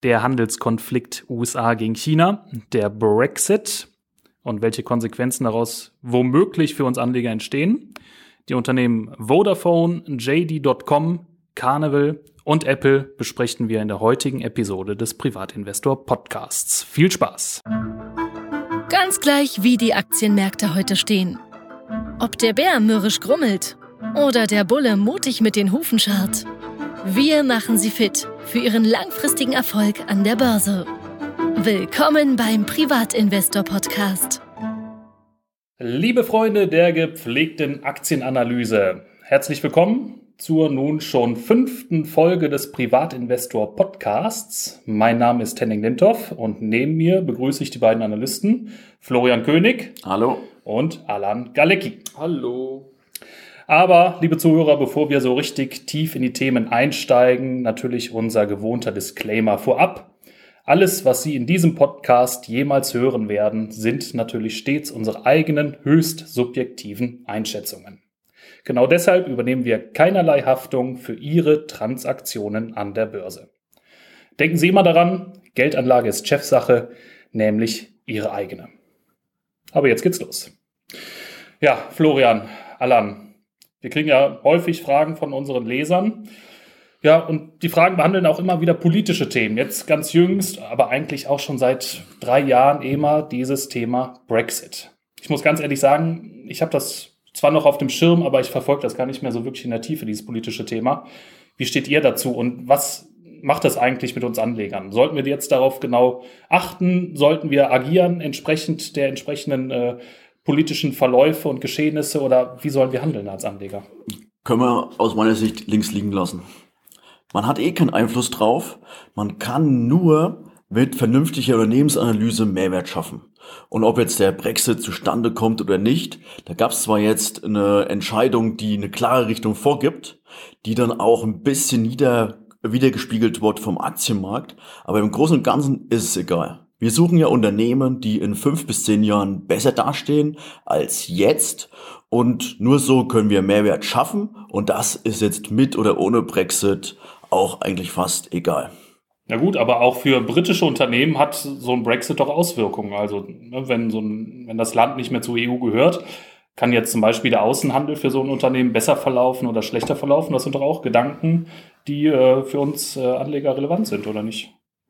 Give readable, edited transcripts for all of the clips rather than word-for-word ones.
der Handelskonflikt USA gegen China, der Brexit und welche Konsequenzen daraus womöglich für uns Anleger entstehen. Die Unternehmen Vodafone, JD.com, Carnival und Apple besprechen wir in der heutigen Episode des Privatinvestor Podcasts. Viel Spaß! Ganz gleich, wie die Aktienmärkte heute stehen. Ob der Bär mürrisch grummelt oder der Bulle mutig mit den Hufen scharrt. Wir machen Sie fit für Ihren langfristigen Erfolg an der Börse. Willkommen beim Privatinvestor Podcast. Liebe Freunde der gepflegten Aktienanalyse, herzlich willkommen zur nun schon 5. Folge des Privatinvestor Podcasts. Mein Name ist Henning Lindhoff und neben mir begrüße ich die beiden Analysten Florian König. Hallo. Und Alan Galecki. Hallo. Aber, liebe Zuhörer, bevor wir so richtig tief in die Themen einsteigen, natürlich unser gewohnter Disclaimer vorab. Alles, was Sie in diesem Podcast jemals hören werden, sind natürlich stets unsere eigenen, höchst subjektiven Einschätzungen. Genau deshalb übernehmen wir keinerlei Haftung für Ihre Transaktionen an der Börse. Denken Sie immer daran, Geldanlage ist Chefsache, nämlich Ihre eigene. Aber jetzt geht's los. Ja, Florian, Alan, wir kriegen ja häufig Fragen von unseren Lesern. Ja, und die Fragen behandeln auch immer wieder politische Themen. Jetzt ganz jüngst, aber eigentlich auch schon seit 3 Jahren immer dieses Thema Brexit. Ich muss ganz ehrlich sagen, ich habe das zwar noch auf dem Schirm, aber ich verfolge das gar nicht mehr so wirklich in der Tiefe, dieses politische Thema. Wie steht ihr dazu und was macht das eigentlich mit uns Anlegern? Sollten wir jetzt darauf genau achten? Sollten wir agieren entsprechend der entsprechenden politischen Verläufe und Geschehnisse oder wie sollen wir handeln als Anleger? Können wir aus meiner Sicht links liegen lassen. Man hat keinen Einfluss drauf. Man kann nur mit vernünftiger Unternehmensanalyse Mehrwert schaffen. Und ob jetzt der Brexit zustande kommt oder nicht, da gab es zwar jetzt eine Entscheidung, die eine klare Richtung vorgibt, die dann auch ein bisschen wiedergespiegelt wird vom Aktienmarkt, aber im Großen und Ganzen ist es egal. Wir suchen ja Unternehmen, die in 5 bis 10 Jahren besser dastehen als jetzt und nur so können wir Mehrwert schaffen und das ist jetzt mit oder ohne Brexit auch eigentlich fast egal. Na gut, aber auch für britische Unternehmen hat so ein Brexit doch Auswirkungen. Also wenn das Land nicht mehr zur EU gehört, kann jetzt zum Beispiel der Außenhandel für so ein Unternehmen besser verlaufen oder schlechter verlaufen. Das sind doch auch Gedanken, die für uns Anleger relevant sind, oder nicht?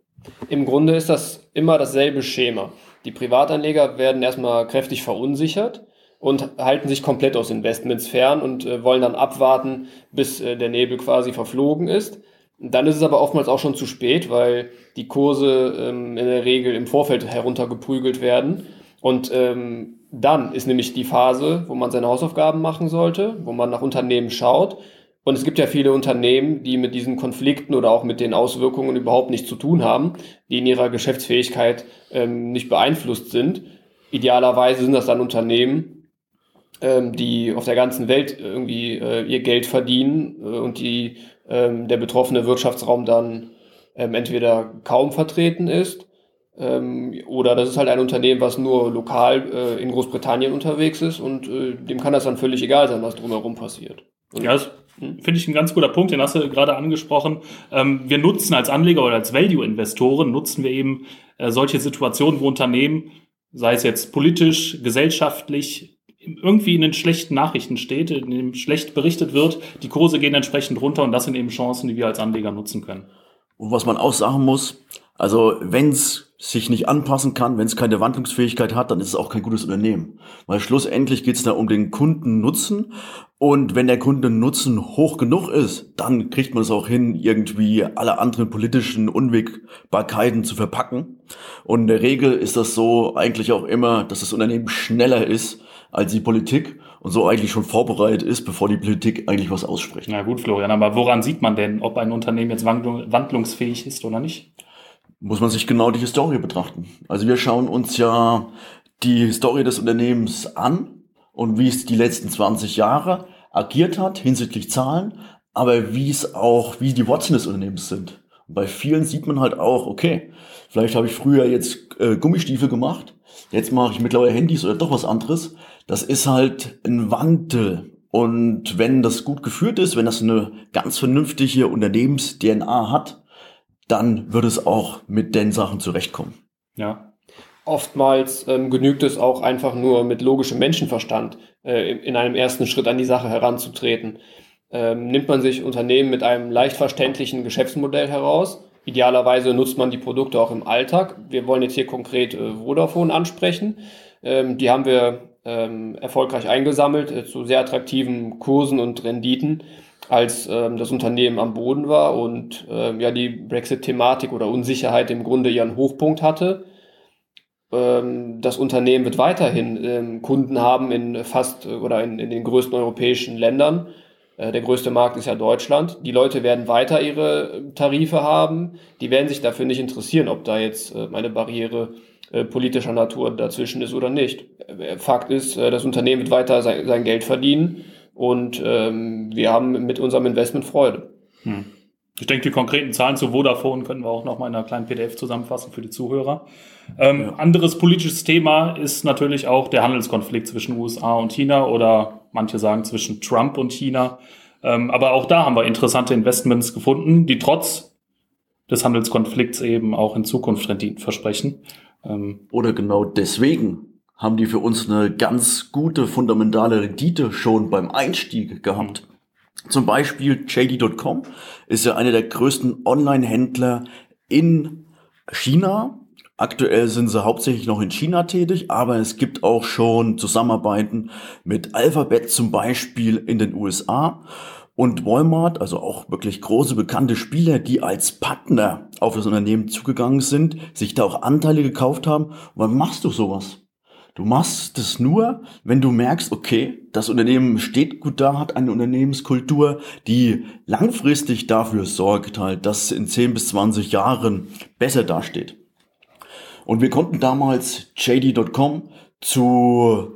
Im Grunde ist das immer dasselbe Schema. Die Privatanleger werden erstmal kräftig verunsichert und halten sich komplett aus Investments fern und wollen dann abwarten, bis der Nebel quasi verflogen ist. Dann ist es aber oftmals auch schon zu spät, weil die Kurse in der Regel im Vorfeld heruntergeprügelt werden. Und dann ist nämlich die Phase, wo man seine Hausaufgaben machen sollte, wo man nach Unternehmen schaut. Und es gibt ja viele Unternehmen, die mit diesen Konflikten oder auch mit den Auswirkungen überhaupt nichts zu tun haben, die in ihrer Geschäftsfähigkeit nicht beeinflusst sind. Idealerweise sind das dann Unternehmen, die auf der ganzen Welt irgendwie ihr Geld verdienen und die der betroffene Wirtschaftsraum dann entweder kaum vertreten ist oder das ist halt ein Unternehmen, was nur lokal in Großbritannien unterwegs ist und dem kann das dann völlig egal sein, was drumherum passiert. Ja, das finde ich ein ganz guter Punkt, den hast du gerade angesprochen. Wir nutzen als Anleger oder als Value-Investoren, nutzen wir eben solche Situationen, wo Unternehmen, sei es jetzt politisch, gesellschaftlich, irgendwie in den schlechten Nachrichten steht, in dem schlecht berichtet wird, die Kurse gehen entsprechend runter und das sind eben Chancen, die wir als Anleger nutzen können. Und was man auch sagen muss, also wenn es sich nicht anpassen kann, wenn es keine Wandlungsfähigkeit hat, dann ist es auch kein gutes Unternehmen. Weil schlussendlich geht es da um den Kundennutzen und wenn der Kundennutzen hoch genug ist, dann kriegt man es auch hin, irgendwie alle anderen politischen Unwägbarkeiten zu verpacken. Und in der Regel ist das so eigentlich auch immer, dass das Unternehmen schneller ist als die Politik und so eigentlich schon vorbereitet ist, bevor die Politik eigentlich was ausspricht. Na gut, Florian, aber woran sieht man denn, ob ein Unternehmen jetzt wandlungsfähig ist oder nicht? Muss man sich genau die Historie betrachten. Also wir schauen uns ja die Historie des Unternehmens an und wie es die letzten 20 Jahre agiert hat hinsichtlich Zahlen, aber wie die Wurzeln des Unternehmens sind. Und bei vielen sieht man halt auch, okay, vielleicht habe ich früher jetzt Gummistiefel gemacht, jetzt mache ich mittlerweile Handys oder doch was anderes. Das ist halt ein Wandel. Und wenn das gut geführt ist, wenn das eine ganz vernünftige Unternehmens-DNA hat, dann wird es auch mit den Sachen zurechtkommen. Ja. Oftmals genügt es auch einfach nur mit logischem Menschenverstand in einem ersten Schritt an die Sache heranzutreten. Nimmt man sich Unternehmen mit einem leicht verständlichen Geschäftsmodell heraus. Idealerweise nutzt man die Produkte auch im Alltag. Wir wollen jetzt hier konkret Vodafone ansprechen. Die haben wir erfolgreich eingesammelt zu sehr attraktiven Kursen und Renditen, als das Unternehmen am Boden war und die Brexit-Thematik oder Unsicherheit im Grunde ihren Hochpunkt hatte. Das Unternehmen wird weiterhin Kunden haben in fast oder in den größten europäischen Ländern. Der größte Markt ist ja Deutschland. Die Leute werden weiter ihre Tarife haben. Die werden sich dafür nicht interessieren, ob da jetzt eine Barriere politischer Natur dazwischen ist oder nicht. Fakt ist, das Unternehmen wird weiter sein Geld verdienen und wir haben mit unserem Investment Freude. Ich denke, die konkreten Zahlen zu Vodafone können wir auch noch mal in einer kleinen PDF zusammenfassen für die Zuhörer. Anderes politisches Thema ist natürlich auch der Handelskonflikt zwischen USA und China oder manche sagen zwischen Trump und China. Aber auch da haben wir interessante Investments gefunden, die trotz des Handelskonflikts eben auch in Zukunft Renditen versprechen. Oder genau deswegen haben die für uns eine ganz gute fundamentale Rendite schon beim Einstieg gehabt. Zum Beispiel JD.com ist ja einer der größten Online-Händler in China. Aktuell sind sie hauptsächlich noch in China tätig, aber es gibt auch schon Zusammenarbeiten mit Alphabet zum Beispiel in den USA und Walmart, also auch wirklich große bekannte Spieler, die als Partner auf das Unternehmen zugegangen sind, sich da auch Anteile gekauft haben. Und wann machst du sowas? Du machst es nur, wenn du merkst, okay, das Unternehmen steht gut da, hat eine Unternehmenskultur, die langfristig dafür sorgt, halt, dass es in 10 bis 20 Jahren besser dasteht. Und wir konnten damals JD.com zu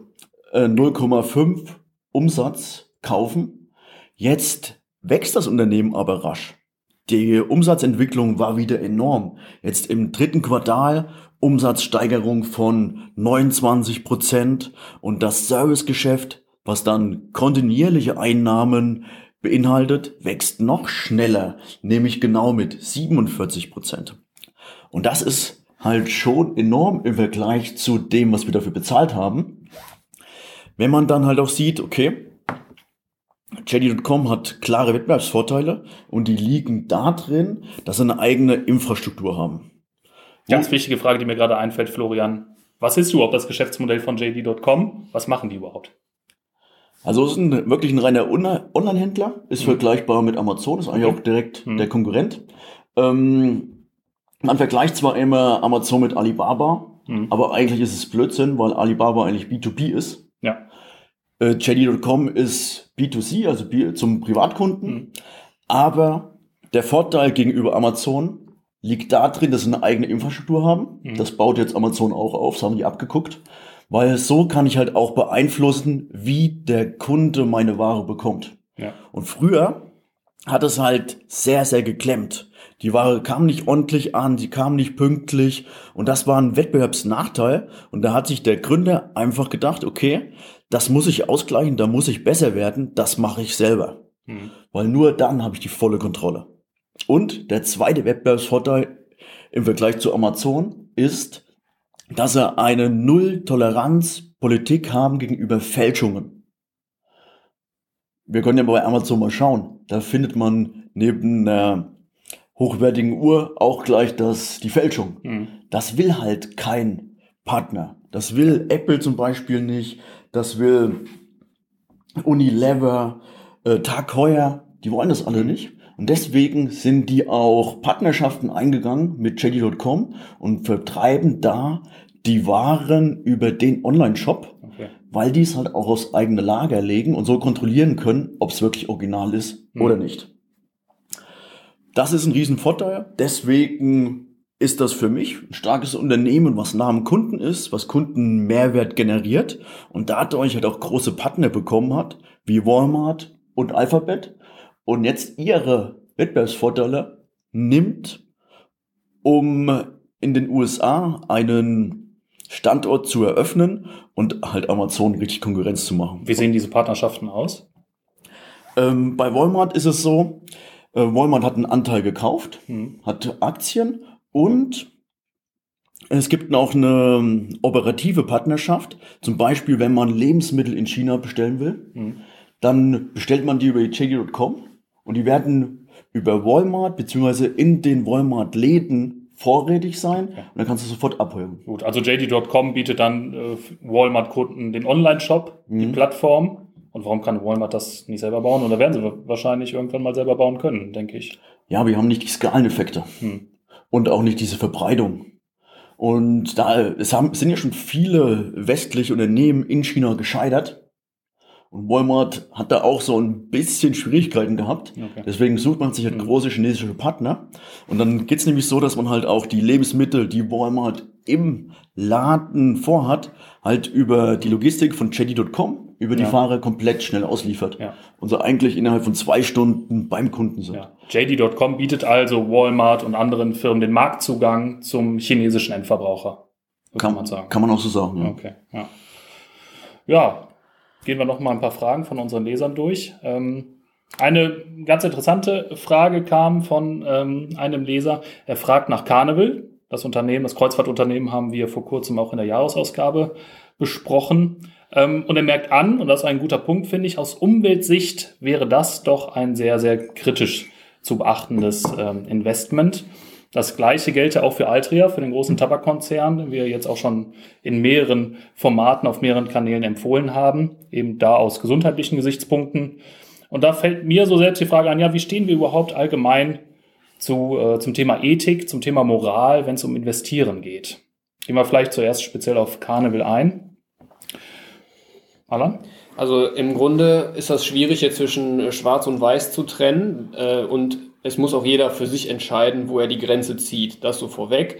0,5 Umsatz kaufen. Jetzt wächst das Unternehmen aber rasch. Die Umsatzentwicklung war wieder enorm. Jetzt im 3. Quartal Umsatzsteigerung von 29% und das Servicegeschäft, was dann kontinuierliche Einnahmen beinhaltet, wächst noch schneller, nämlich genau mit 47%. Und das ist halt schon enorm im Vergleich zu dem, was wir dafür bezahlt haben. Wenn man dann halt auch sieht, okay, JD.com hat klare Wettbewerbsvorteile und die liegen da drin, dass sie eine eigene Infrastruktur haben. Ganz wichtige Frage, die mir gerade einfällt, Florian. Was ist überhaupt das Geschäftsmodell von JD.com? Was machen die überhaupt? Also es ist wirklich ein reiner Online-Händler, ist vergleichbar mit Amazon, ist eigentlich auch direkt der Konkurrent. Man vergleicht zwar immer Amazon mit Alibaba, aber eigentlich ist es Blödsinn, weil Alibaba eigentlich B2B ist. Ja. JD.com ist B2C, also zum Privatkunden. Aber der Vorteil gegenüber Amazon liegt da drin, dass sie eine eigene Infrastruktur haben. Das baut jetzt Amazon auch auf, das haben die abgeguckt. Weil so kann ich halt auch beeinflussen, wie der Kunde meine Ware bekommt. Ja. Und früher hat es halt sehr, sehr geklemmt. Die Ware kam nicht ordentlich an, sie kam nicht pünktlich und das war ein Wettbewerbsnachteil. Und da hat sich der Gründer einfach gedacht, okay, das muss ich ausgleichen, da muss ich besser werden, das mache ich selber. Weil nur dann habe ich die volle Kontrolle. Und der zweite Wettbewerbsvorteil im Vergleich zu Amazon ist, dass sie eine Null-Toleranz-Politik haben gegenüber Fälschungen. Wir können ja bei Amazon mal schauen. Da findet man neben einer hochwertigen Uhr auch gleich die Fälschung. Das will halt kein Partner. Das will Apple zum Beispiel nicht. Das will Unilever, Tag Heuer. Die wollen das alle nicht. Und deswegen sind die auch Partnerschaften eingegangen mit JD.com und vertreiben da die Waren über den Online-Shop, weil die es halt auch aus eigener Lager legen und so kontrollieren können, ob es wirklich original ist oder nicht. Das ist ein Riesenvorteil. Deswegen ist das für mich ein starkes Unternehmen, was nah am Kunden ist, was Kunden Mehrwert generiert und dadurch halt auch große Partner bekommen hat, wie Walmart und Alphabet. Und jetzt ihre Wettbewerbsvorteile nimmt, um in den USA einen Standort zu eröffnen und halt Amazon richtig Konkurrenz zu machen. Wie sehen diese Partnerschaften aus? Bei Walmart ist es so, Walmart hat einen Anteil gekauft, hat Aktien und es gibt noch eine operative Partnerschaft. Zum Beispiel, wenn man Lebensmittel in China bestellen will, dann bestellt man die über JD.com und die werden über Walmart bzw. in den Walmart-Läden vorrätig sein und dann kannst du sofort abholen. Gut, also JD.com bietet dann Walmart-Kunden den Online-Shop, die Plattform. Und warum kann Walmart das nicht selber bauen? Oder werden sie wahrscheinlich irgendwann mal selber bauen können, denke ich. Ja, wir haben nicht die Skaleneffekte und auch nicht diese Verbreitung. Und sind ja schon viele westliche Unternehmen in China gescheitert. Und Walmart hat da auch so ein bisschen Schwierigkeiten gehabt. Okay. Deswegen sucht man sich halt große chinesische Partner. Und dann geht's nämlich so, dass man halt auch die Lebensmittel, die Walmart im Laden vorhat, halt über die Logistik von JD.com, über die Fahrer komplett schnell ausliefert. Ja. Und so eigentlich innerhalb von 2 Stunden beim Kunden sind. Ja. JD.com bietet also Walmart und anderen Firmen den Marktzugang zum chinesischen Endverbraucher. Kann man sagen. Kann man auch so sagen. Ja. Okay. Ja. Gehen wir noch mal ein paar Fragen von unseren Lesern durch. Eine ganz interessante Frage kam von einem Leser. Er fragt nach Carnival. Das Kreuzfahrtunternehmen haben wir vor kurzem auch in der Jahresausgabe besprochen. Und er merkt an, und das ist ein guter Punkt, finde ich, aus Umweltsicht wäre das doch ein sehr, sehr kritisch zu beachtendes Investment. Das Gleiche gelte auch für Altria, für den großen Tabakkonzern, den wir jetzt auch schon in mehreren Formaten auf mehreren Kanälen empfohlen haben, eben da aus gesundheitlichen Gesichtspunkten. Und da fällt mir so selbst die Frage an, ja, wie stehen wir überhaupt allgemein zum Thema Ethik, zum Thema Moral, wenn es um Investieren geht? Gehen wir vielleicht zuerst speziell auf Carnival ein. Alan? Also im Grunde ist das schwierig, jetzt zwischen Schwarz und Weiß zu trennen und es muss auch jeder für sich entscheiden, wo er die Grenze zieht. Das so vorweg.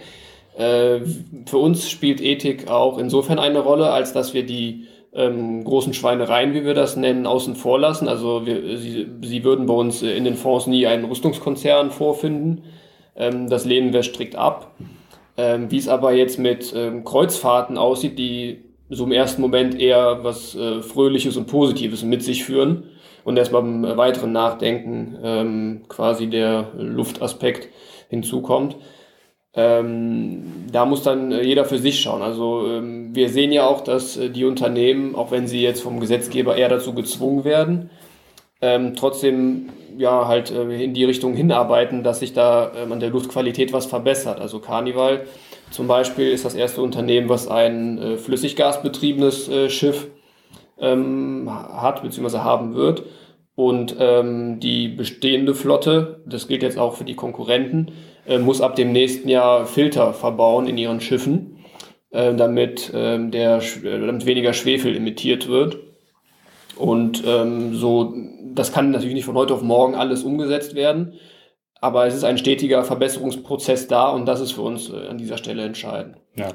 Für uns spielt Ethik auch insofern eine Rolle, als dass wir die großen Schweinereien, wie wir das nennen, außen vor lassen. Also sie würden bei uns in den Fonds nie einen Rüstungskonzern vorfinden. Das lehnen wir strikt ab. Wie es aber jetzt mit Kreuzfahrten aussieht, die so im ersten Moment eher was Fröhliches und Positives mit sich führen. Und erst beim weiteren Nachdenken quasi der Luftaspekt hinzukommt. Da muss dann jeder für sich schauen. Also wir sehen ja auch, dass die Unternehmen, auch wenn sie jetzt vom Gesetzgeber eher dazu gezwungen werden, trotzdem ja halt in die Richtung hinarbeiten, dass sich da an der Luftqualität was verbessert. Also Carnival zum Beispiel ist das erste Unternehmen, was ein flüssiggasbetriebenes Schiff hat bzw. haben wird. Und die bestehende Flotte, das gilt jetzt auch für die Konkurrenten, muss ab dem nächsten Jahr Filter verbauen in ihren Schiffen, damit weniger Schwefel emittiert wird. Und das kann natürlich nicht von heute auf morgen alles umgesetzt werden, aber es ist ein stetiger Verbesserungsprozess da und das ist für uns an dieser Stelle entscheidend. Ja.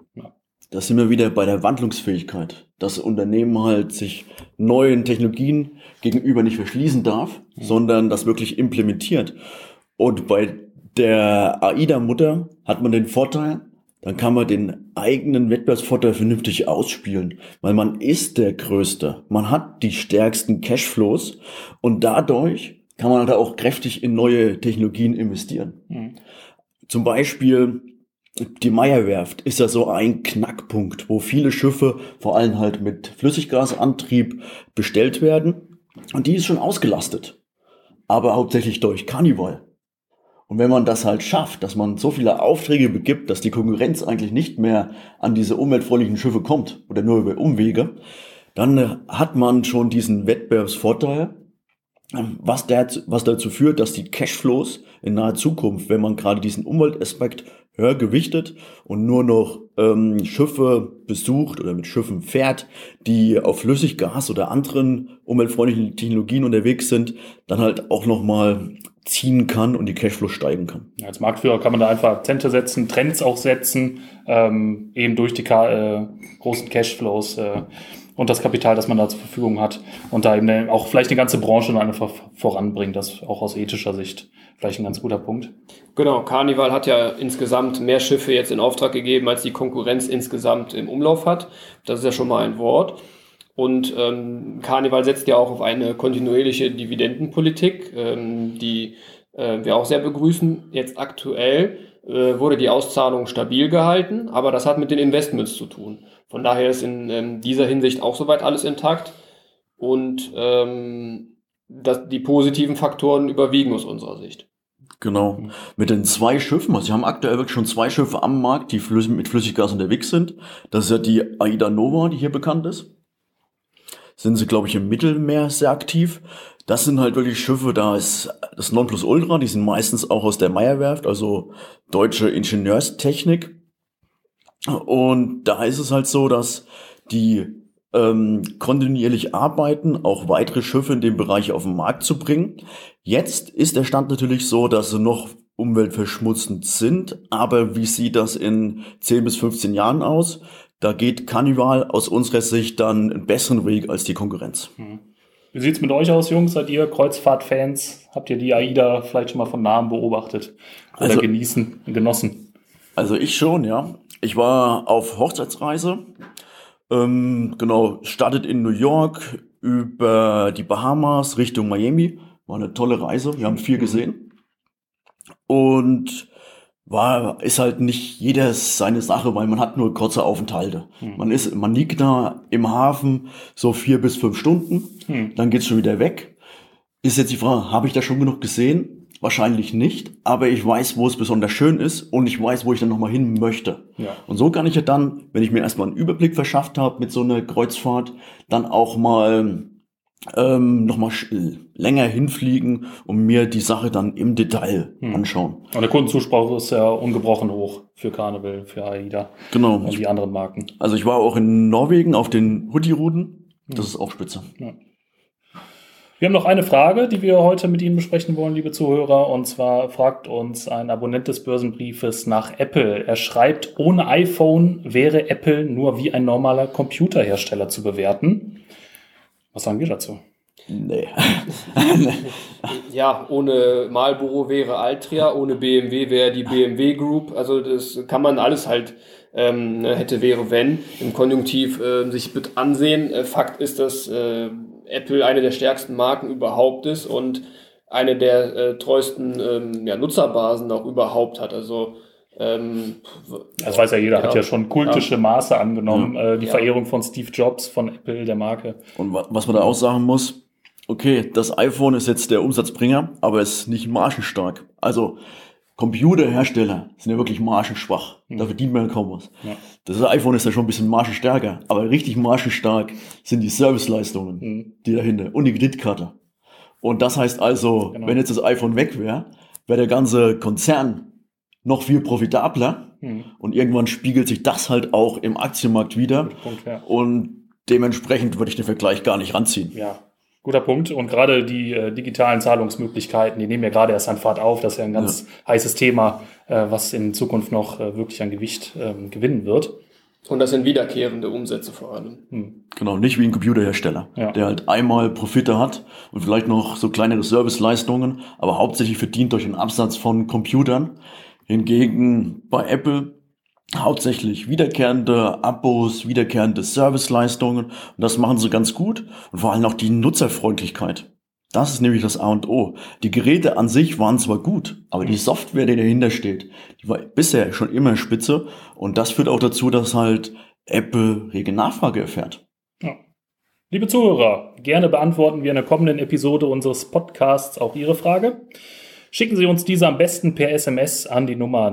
Da sind wir wieder bei der Wandlungsfähigkeit, dass Unternehmen halt sich neuen Technologien gegenüber nicht verschließen darf, sondern das wirklich implementiert. Und bei der AIDA-Mutter hat man den Vorteil, dann kann man den eigenen Wettbewerbsvorteil vernünftig ausspielen, weil man ist der Größte. Man hat die stärksten Cashflows und dadurch kann man halt auch kräftig in neue Technologien investieren. Zum Beispiel die Meyer-Werft ist ja so ein Knackpunkt, wo viele Schiffe, vor allem halt mit Flüssiggasantrieb, bestellt werden. Und die ist schon ausgelastet. Aber hauptsächlich durch Carnival. Und wenn man das halt schafft, dass man so viele Aufträge begibt, dass die Konkurrenz eigentlich nicht mehr an diese umweltfreundlichen Schiffe kommt oder nur über Umwege, dann hat man schon diesen Wettbewerbsvorteil, was dazu führt, dass die Cashflows in naher Zukunft, wenn man gerade diesen Umweltaspekt höher gewichtet und nur noch Schiffe besucht oder mit Schiffen fährt, die auf Flüssiggas oder anderen umweltfreundlichen Technologien unterwegs sind, dann halt auch nochmal ziehen kann und die Cashflow steigen kann. Ja, als Marktführer kann man da einfach Akzente setzen, Trends auch setzen, eben durch die großen Cashflows und das Kapital, das man da zur Verfügung hat und da eben auch vielleicht eine ganze Branche einfach voranbringt. Das auch aus ethischer Sicht vielleicht ein ganz guter Punkt. Genau, Carnival hat ja insgesamt mehr Schiffe jetzt in Auftrag gegeben, als die Konkurrenz insgesamt im Umlauf hat. Das ist ja schon mal ein Wort. Und Carnival setzt ja auch auf eine kontinuierliche Dividendenpolitik, die wir auch sehr begrüßen. Jetzt aktuell wurde die Auszahlung stabil gehalten, aber das hat mit den Investments zu tun. Von daher ist in dieser Hinsicht auch soweit alles intakt und die positiven Faktoren überwiegen aus unserer Sicht. Genau. Mit den 2 Schiffen, also sie haben aktuell wirklich schon 2 Schiffe am Markt, die mit Flüssiggas unterwegs sind. Das ist ja die Aida Nova, die hier bekannt ist. Sind sie, glaube ich, im Mittelmeer sehr aktiv. Das sind halt wirklich Schiffe, da ist das Nonplusultra, die sind meistens auch aus der Meyer-Werft, also deutsche Ingenieurstechnik. Und da ist es halt so, dass die kontinuierlich arbeiten, auch weitere Schiffe in dem Bereich auf den Markt zu bringen. Jetzt ist der Stand natürlich so, dass sie noch umweltverschmutzend sind, aber wie sieht das in 10 bis 15 Jahren aus? Da geht Carnival aus unserer Sicht dann einen besseren Weg als die Konkurrenz. Wie sieht's mit euch aus, Jungs? Seid ihr Kreuzfahrtfans? Habt ihr die AIDA vielleicht schon mal von Nahem beobachtet oder genossen? Also ich schon, ja. Ich war auf Hochzeitsreise. Startet in New York über die Bahamas Richtung Miami. War eine tolle Reise. Wir haben viel gesehen. Und ist halt nicht jeder seine Sache, weil man hat nur kurze Aufenthalte. Man liegt da im Hafen so 4 bis 5 Stunden, dann geht's schon wieder weg. Ist jetzt die Frage, habe ich da schon genug gesehen? Wahrscheinlich nicht, aber ich weiß, wo es besonders schön ist und ich weiß, wo ich dann nochmal hin möchte. Ja. Und so kann ich ja dann, wenn ich mir erstmal einen Überblick verschafft habe mit so einer Kreuzfahrt, dann auch mal nochmal länger hinfliegen und mir die Sache dann im Detail anschauen. Und der Kundenzuspruch ist ja ungebrochen hoch für Carnival, für AIDA. Genau. Und die anderen Marken. Also ich war auch in Norwegen auf den Houthi-Routen. Das ist auch spitze. Ja. Wir haben noch eine Frage, die wir heute mit Ihnen besprechen wollen, liebe Zuhörer. Und zwar fragt uns ein Abonnent des Börsenbriefes nach Apple. Er schreibt, ohne iPhone wäre Apple nur wie ein normaler Computerhersteller zu bewerten. Was sagen wir dazu? Nee. Ja, ohne Marlboro wäre Altria, ohne BMW wäre die BMW Group. Also das kann man alles halt hätte, wäre, wenn im Konjunktiv sich mit ansehen. Fakt ist, dass Apple eine der stärksten Marken überhaupt ist und eine der treuesten Nutzerbasen auch überhaupt hat. Also das weiß ja jeder, hat ja schon kultische Maße angenommen, die Verehrung von Steve Jobs, von Apple, der Marke. Und was man da auch sagen muss, okay, das iPhone ist jetzt der Umsatzbringer, aber es ist nicht margenstark. Also Computerhersteller sind ja wirklich margenschwach. Da verdient man ja kaum was. Ja. Das iPhone ist ja schon ein bisschen margenstärker, aber richtig margenstark sind die Serviceleistungen, die dahinter und die Kreditkarte. Und das heißt also, wenn jetzt das iPhone weg wäre, wäre der ganze Konzern noch viel profitabler und irgendwann spiegelt sich das halt auch im Aktienmarkt wieder und dementsprechend würde ich den Vergleich gar nicht ranziehen. Ja, guter Punkt. Und gerade die digitalen Zahlungsmöglichkeiten, die nehmen ja gerade erst an Fahrt auf. Das ist ja ein ganz heißes Thema, was in Zukunft noch wirklich an Gewicht gewinnen wird. Und das sind wiederkehrende Umsätze vor allem. Genau, nicht wie ein Computerhersteller, der halt einmal Profite hat und vielleicht noch so kleinere Serviceleistungen, aber hauptsächlich verdient durch den Absatz von Computern. Hingegen bei Apple hauptsächlich wiederkehrende Abos, wiederkehrende Serviceleistungen. Und das machen sie ganz gut. Und vor allem auch die Nutzerfreundlichkeit. Das ist nämlich das A und O. Die Geräte an sich waren zwar gut, aber die Software, die dahinter steht, die war bisher schon immer spitze. Und das führt auch dazu, dass halt Apple rege Nachfrage erfährt. Ja. Liebe Zuhörer, gerne beantworten wir in der kommenden Episode unseres Podcasts auch Ihre Frage. Schicken Sie uns diese am besten per SMS an die Nummer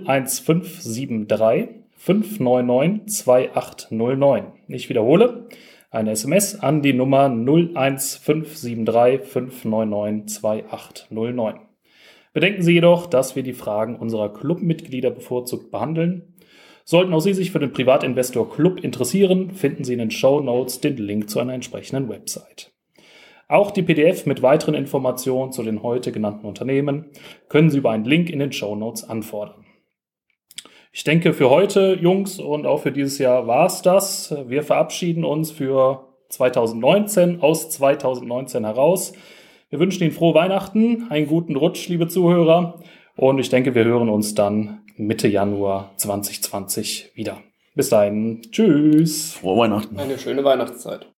01573 599 2809. Ich wiederhole, eine SMS an die Nummer 01573 599 2809. Bedenken Sie jedoch, dass wir die Fragen unserer Clubmitglieder bevorzugt behandeln. Sollten auch Sie sich für den Privatinvestor Club interessieren, finden Sie in den Shownotes den Link zu einer entsprechenden Website. Auch die PDF mit weiteren Informationen zu den heute genannten Unternehmen können Sie über einen Link in den Shownotes anfordern. Ich denke, für heute, Jungs, und auch für dieses Jahr war es das. Wir verabschieden uns für 2019 aus 2019 heraus. Wir wünschen Ihnen frohe Weihnachten, einen guten Rutsch, liebe Zuhörer. Und ich denke, wir hören uns dann Mitte Januar 2020 wieder. Bis dahin, tschüss. Frohe Weihnachten. Eine schöne Weihnachtszeit.